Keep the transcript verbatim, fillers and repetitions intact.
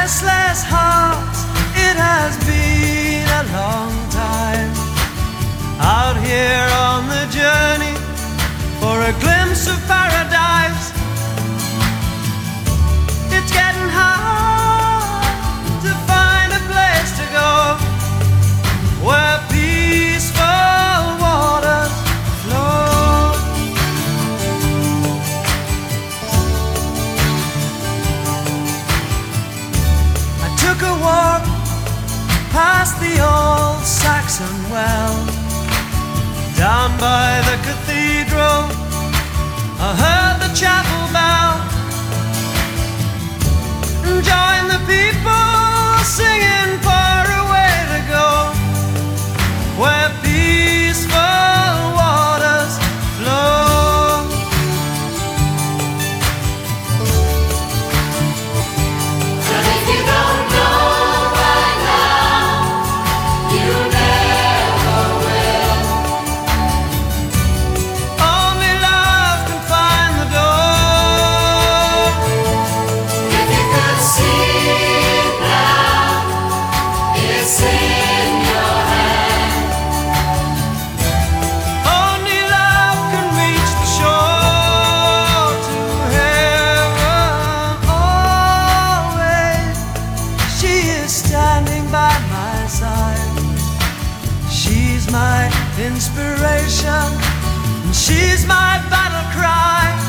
restless hearts. It has been a long time out here on the journey for a glimpse of paradise. It's getting hard to find a place to go where peaceful waters flow. I took a walk past the old Saxon well, down by the cathedral I heard the chapel bell, and joined the people singing far away to go where peaceful waters flow. But if you don't know by now, you never will. Only love can find the door. If you could see it now, it's in your hand. Only love can reach the shore to heaven. Always she is standing by my side. She's my inspiration, and she's my battle cry.